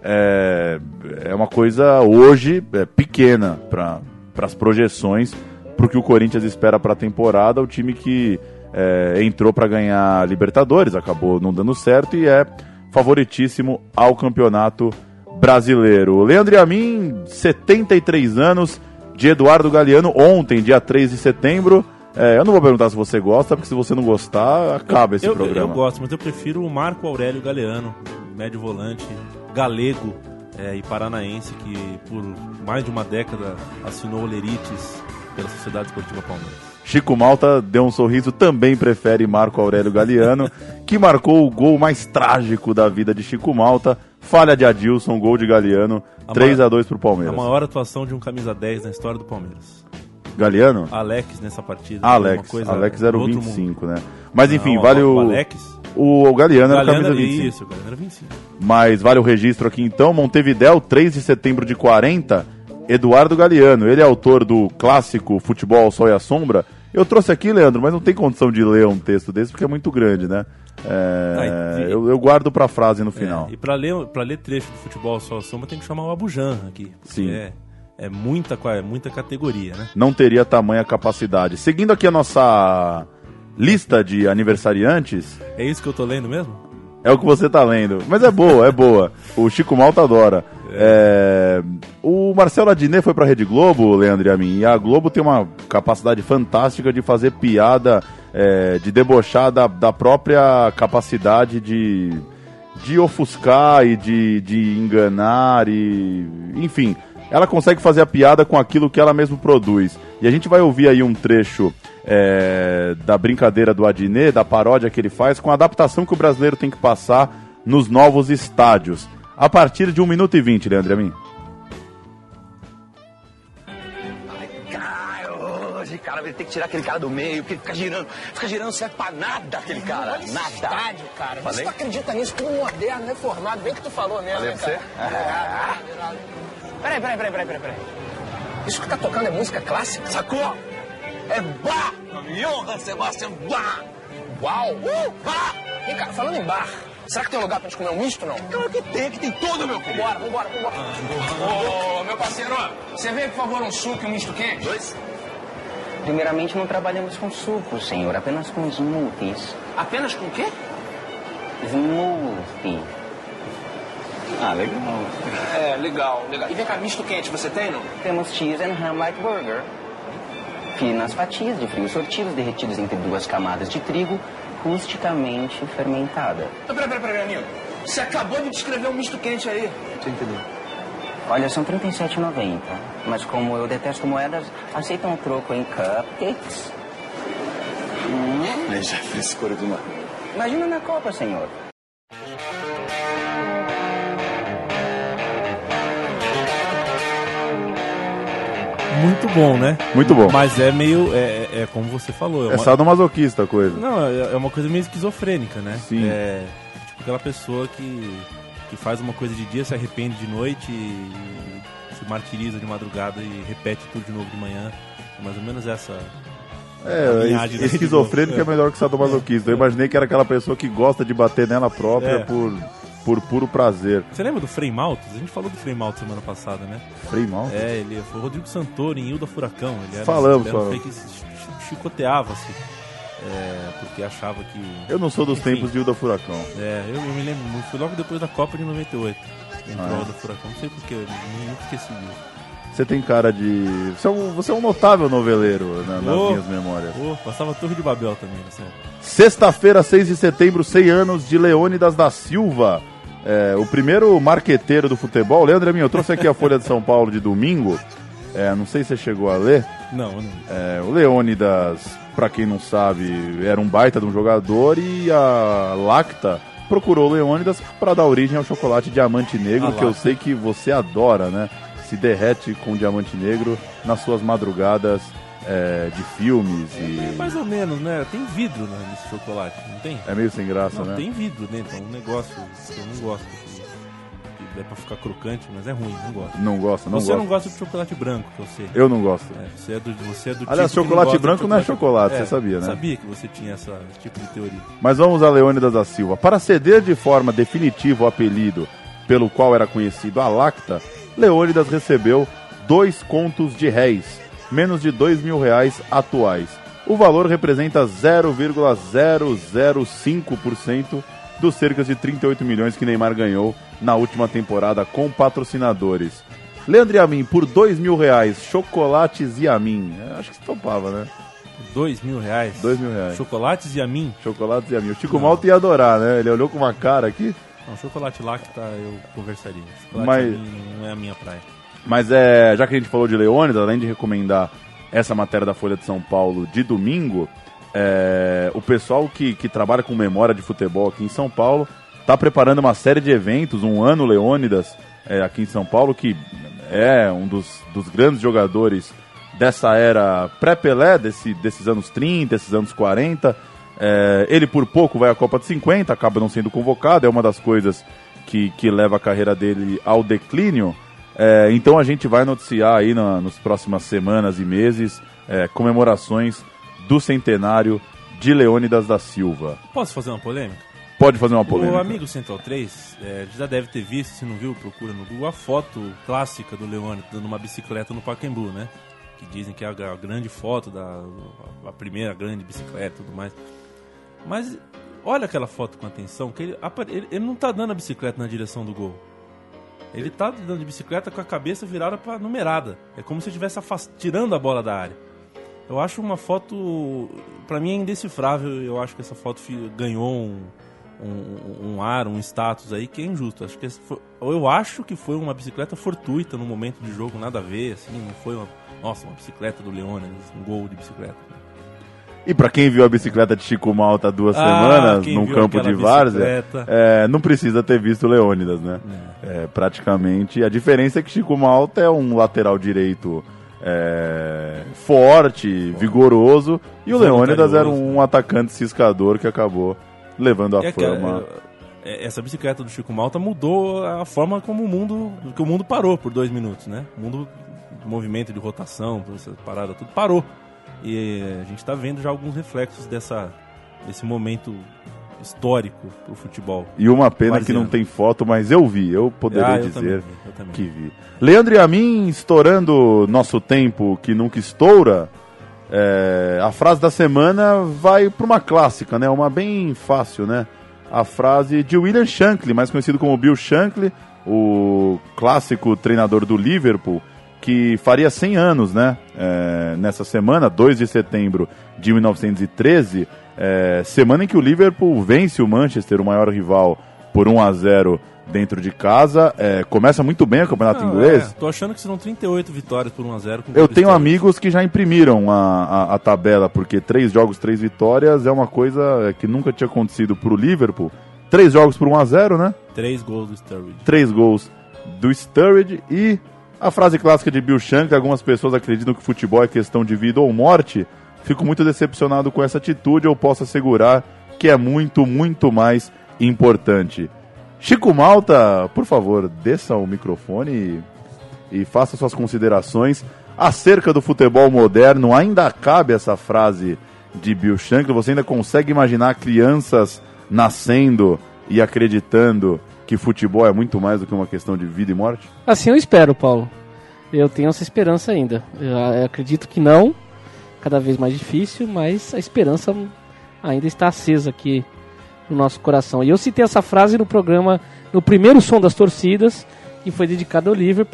é, é uma coisa hoje é, pequena para as projeções, para o que o Corinthians espera para a temporada. O time que é, entrou para ganhar a Libertadores acabou não dando certo e é favoritíssimo ao Campeonato Brasileiro. Leandro Yamin, setenta e três anos, de Eduardo Galeano, ontem, dia três de setembro. É, eu não vou perguntar se você gosta, porque se você não gostar, acaba esse eu, programa. Eu gosto, mas eu prefiro o Marco Aurélio Galeano, médio volante, galego é, e paranaense, que por mais de uma década assinou o Lerites pela Sociedade Esportiva Palmeiras. Chico Malta deu um sorriso, também prefere Marco Aurélio Galeano, que marcou o gol mais trágico da vida de Chico Malta. Falha de Adilson, gol de Galeano, três a dois pro Palmeiras. A maior atuação de um camisa dez na história do Palmeiras. Galeano? Alex nessa partida. Alex, coisa Alex era o vinte e cinco, né? Mas enfim, não, vale o... o... Alex? O, o Galeano, Galeano era camisa vinte e cinco. Isso, o Galeano era vinte e cinco. Mas vale o registro aqui então, Montevidéu, três de setembro de quarenta, Eduardo Galeano. Ele é autor do clássico Futebol ao Sol e à Sombra. Eu trouxe aqui, Leandro, mas não tem condição de ler um texto desse porque é muito grande, né? É, Ai, eu, eu guardo pra frase no final. É, e pra ler, pra ler trecho do Futebol ao Sol e à Sombra tem que chamar o Abujan aqui. Sim. É, é muita, é muita categoria, né? Não teria tamanha capacidade. Seguindo aqui a nossa lista de aniversariantes... É isso que eu tô lendo mesmo? É o que você tá lendo. Mas é boa, é boa. O Chico Malta adora. É. É... O Marcelo Adnet foi pra Rede Globo, Leandro e a mim, e a Globo tem uma capacidade fantástica de fazer piada, é, de debochar da, da própria capacidade de, de ofuscar e de, de enganar e... Enfim, ela consegue fazer a piada com aquilo que ela mesma produz. E a gente vai ouvir aí um trecho é, da brincadeira do Adnet, da paródia que ele faz, com a adaptação que o brasileiro tem que passar nos novos estádios. A partir de um minuto e vinte, Leandro Amin. Ai, cara, hoje, cara, vai ter que tirar aquele cara do meio, porque ele fica girando, fica girando, não serve pra nada aquele cara, Olha nada. estádio, cara. Falei? Você não acredita nisso? Tudo moderno, reformado, bem que tu falou mesmo, Falei né, pra cara? você? Peraí, peraí, peraí, peraí, peraí. Isso que tá tocando é música clássica? Sacou? É Bach! Johann Sebastian Bach! Uau! Uh, bar! Vem cá, falando em bar, será que tem um lugar pra gente comer um misto, não? Claro que tem, que tem tudo, meu querido. Vambora, vambora, vambora. Ô, meu parceiro, você vê, por favor, um suco e um misto quente? Dois? Primeiramente, não trabalhamos com sucos, senhor, apenas com smoothies. Apenas com o quê? Smoothie. Ah, legal. É, legal, legal. E vem cá, misto quente você tem, não? Temos cheese and ham light burger. Finas fatias de frios sortidos derretidos entre duas camadas de trigo, rusticamente fermentada. Peraí, peraí, peraí, amigo. Você acabou de descrever um misto quente aí. Você entendeu? Olha, são trinta e sete reais e noventa centavos. Mas como eu detesto moedas, aceitam um troco em cupcakes? Hum. Aí já é frescura demais. Imagina na Copa, senhor. Muito bom, né? Muito bom. Mas é meio, é, é como você falou. É, É uma... sadomasoquista a coisa. Não, é é uma coisa meio esquizofrênica, né? Sim. É tipo aquela pessoa que, que faz uma coisa de dia, se arrepende de noite, e se martiriza de madrugada e repete tudo de novo de manhã. É mais ou menos essa... É, linhagem da es- esquizofrênico é. Rede Globo. é melhor que sadomasoquista. Eu imaginei que era aquela pessoa que gosta de bater nela própria É. por, por puro prazer. Você lembra do Frei Maltos? A gente falou do Frei Maltos semana passada, né? Frei mal? É, ele foi o Rodrigo Santoro em Hilda Furacão. Ele era, Falamos, ele era um falamos. Frei que chi- chi- chicoteava-se. É, porque achava que... Eu não sou dos Enfim. tempos de Hilda Furacão. É, eu, eu me lembro muito. Foi logo depois da Copa de noventa e oito. Entrou Ah, é? o Hilda Furacão. Não sei porquê, eu nunca esqueci disso. Você tem cara de... Você é um, você é um notável noveleiro, né, nas oh, minhas memórias. Oh, passava a Torre de Babel também, não sei. Sexta-feira, seis de setembro, cem anos de Leônidas da Silva. É, o primeiro marqueteiro do futebol. Leandro Amin, eu trouxe aqui a Folha de São Paulo de domingo. É, não sei se você chegou a ler. Não, não. É, o Leônidas, pra quem não sabe, era um baita de um jogador e a Lacta procurou o Leônidas para dar origem ao chocolate Diamante Negro, a que eu Lacta. sei que você adora, né? Se derrete com Diamante Negro nas suas madrugadas é, de filmes e... É mais ou menos, né? Tem vidro, né, nesse chocolate, não tem? É meio sem graça, não, né? Tem vidro dentro, é um negócio que eu não gosto. Que é pra ficar crocante, mas é ruim, não gosto. Não gosta, não você gosta. não gosta de chocolate branco, que eu sei. Eu não gosto. É, você é do, você é do Aliás, tipo chocolate que não branco gosta não é de chocolate, você sabia, né? Sabia que você tinha esse tipo de teoria. Mas vamos a Leônidas da Silva. Para ceder de forma definitiva o apelido pelo qual era conhecido a Lacta, Leônidas recebeu dois contos de réis, menos de dois mil reais atuais. O valor representa zero vírgula zero zero cinco por cento dos cerca de trinta e oito milhões que Neymar ganhou na última temporada com patrocinadores. Leandro Yamin, por dois mil reais, chocolates Yamin. Acho que você topava, né? Dois mil reais? Dois mil reais. Chocolates Yamin? Chocolates Yamin. O Chico Malta ia adorar, né? Ele olhou com uma cara aqui. Não, chocolate Lacta eu conversaria. Chocolate Mas... Yamin não é a minha praia. Mas é, já que a gente falou de Leônidas, além de recomendar essa matéria da Folha de São Paulo de domingo, é, o pessoal que, que trabalha com memória de futebol aqui em São Paulo está preparando uma série de eventos, um ano Leônidas é, aqui em São Paulo, que é um dos, dos grandes jogadores dessa era pré-Pelé, desse, desses anos trinta, esses anos quarenta. É, ele por pouco vai à Copa de cinquenta, acaba não sendo convocado, é uma das coisas que, que leva a carreira dele ao declínio. É, então a gente vai noticiar aí na, nas próximas semanas e meses é, comemorações do centenário de Leônidas da Silva. Posso fazer uma polêmica? Pode fazer uma polêmica. O amigo Central três é, já deve ter visto, se não viu, procura no Google, a foto clássica do Leônidas dando uma bicicleta no Pacaembu, né? Que dizem que é a, a grande foto, da a primeira grande bicicleta e tudo mais. Mas olha aquela foto com atenção, que ele, ele, ele não tá dando a bicicleta na direção do gol. Ele tá dando de bicicleta com a cabeça virada para numerada. É como se estivesse tirando a bola da área. Eu acho uma foto, para mim é indecifrável. Eu acho que essa foto ganhou um, um, um ar, um status aí que é injusto. Acho que foi, eu acho que foi uma bicicleta fortuita no momento de jogo, nada a ver, assim, não foi uma, nossa, uma bicicleta do Leônidas, um gol de bicicleta. E pra quem viu a bicicleta de Chico Malta há duas ah, semanas num campo de várzea, é, não precisa ter visto o Leônidas, né? É. É, praticamente. A diferença é que Chico Malta é um lateral direito é, forte, forte, vigoroso, e o Leônidas era um atacante ciscador que acabou levando a é fama. Que, é, essa bicicleta do Chico Malta mudou a forma como o mundo, que o mundo parou por dois minutos, né? O mundo, o movimento de rotação, essa parada, tudo parou. E a gente está vendo já alguns reflexos dessa, desse momento histórico pro futebol. E uma pena que não tem foto, mas eu vi, eu poderia ah, eu dizer vi, eu também. que vi. Leandro Yamin, estourando nosso tempo que nunca estoura, é, a frase da semana vai para uma clássica, né? Uma bem fácil, né? A frase de William Shankly, mais conhecido como Bill Shankly, o clássico treinador do Liverpool, que faria cem anos, né? É, nessa semana, dois de setembro de mil novecentos e treze, é, semana em que o Liverpool vence o Manchester, o maior rival, por um a zero dentro de casa. É, começa muito bem o campeonato Não, inglês. É, tô achando que serão trinta e oito vitórias por um a zero. Com Eu tenho amigos que já imprimiram a, a, a tabela, porque três jogos, três vitórias é uma coisa que nunca tinha acontecido pro Liverpool. Três jogos por um a zero, né? Três gols do Sturridge. Três gols do Sturridge e... a frase clássica de Bill Shankly, algumas pessoas acreditam que futebol é questão de vida ou morte. Fico muito decepcionado com essa atitude, eu posso assegurar que é muito, muito mais importante. Chico Malta, por favor, desça o microfone e, e faça suas considerações acerca do futebol moderno. Ainda cabe essa frase de Bill Shankly? Você ainda consegue imaginar crianças nascendo e acreditando que futebol é muito mais do que uma questão de vida e morte? Assim eu espero, Paulo. Eu tenho essa esperança ainda. Eu acredito que não, cada vez mais difícil, mas a esperança ainda está acesa aqui no nosso coração. E eu citei essa frase no programa, no primeiro Som das Torcidas, que foi dedicado ao Liverpool,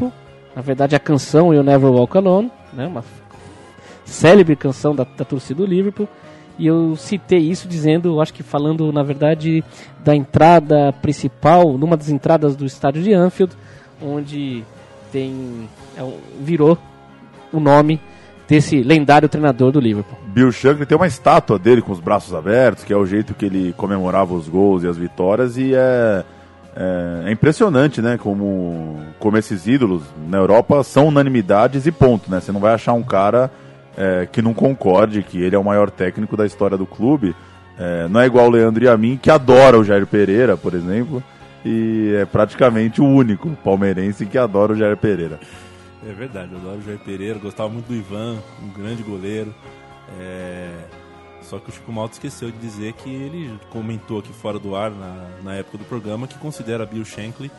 na verdade, a canção You Never Walk Alone, né, uma célebre canção da, da torcida do Liverpool, e eu citei isso dizendo, acho que falando, na verdade, da entrada principal, numa das entradas do estádio de Anfield, onde tem, é um, virou o nome desse lendário treinador do Liverpool. Bill Shankly tem uma estátua dele com os braços abertos, que é o jeito que ele comemorava os gols e as vitórias, e é, é, é impressionante, né, como, como esses ídolos na Europa são unanimidades e ponto, né, você não vai achar um cara é, que não concorde que ele é o maior técnico da história do clube, é, não é igual o Leandro e a mim, que adora o Jair Pereira, por exemplo, e é praticamente o único palmeirense que adora o Jair Pereira. É verdade, eu adoro o Jair Pereira, gostava muito do Ivan, um grande goleiro. É... Só que o Chico Malta esqueceu de dizer que ele comentou aqui fora do ar, na, na época do programa, que considera Bill Shankly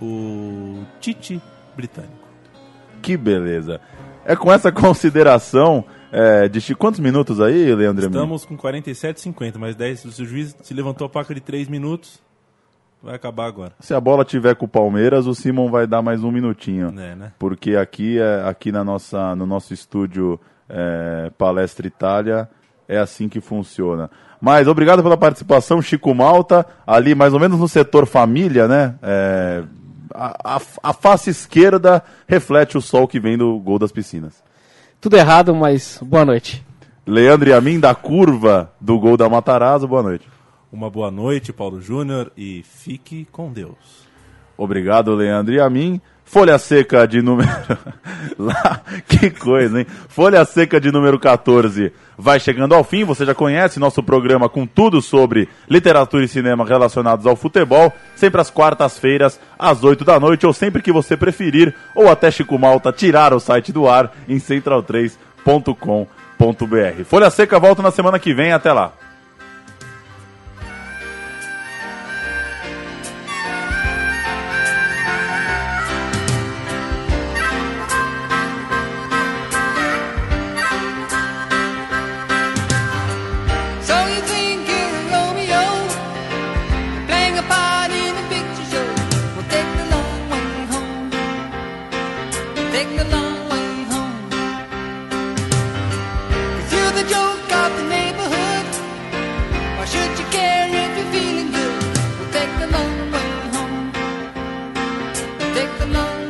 o Tite britânico. Que beleza. É com essa consideração é, de Chico. Quantos minutos aí, Leandro? Estamos com quarenta e sete e cinquenta, mais dez. Se o juiz se levantou a placa de três minutos... Vai acabar agora. Se a bola tiver com o Palmeiras, o Simon vai dar mais um minutinho. É, né? Porque aqui, é, aqui na nossa, no nosso estúdio é, Palestra Itália, é assim que funciona. Mas obrigado pela participação, Chico Malta. Ali, mais ou menos no setor família, né? É, a, a, a face esquerda reflete o sol que vem do gol das piscinas. Tudo errado, mas boa noite. Leandro e a mim, da curva do gol da Matarazzo, boa noite. Uma boa noite, Paulo Júnior, e fique com Deus. Obrigado, Leandro. E a mim, folha seca de número... Lá, que coisa, hein? Folha seca de número catorze vai chegando ao fim. Você já conhece nosso programa com tudo sobre literatura e cinema relacionados ao futebol, sempre às quartas-feiras, às oito da noite, ou sempre que você preferir, ou até Chico Malta tirar o site do ar em central três ponto com ponto b r. Folha Seca volta na semana que vem. Até lá. Take the long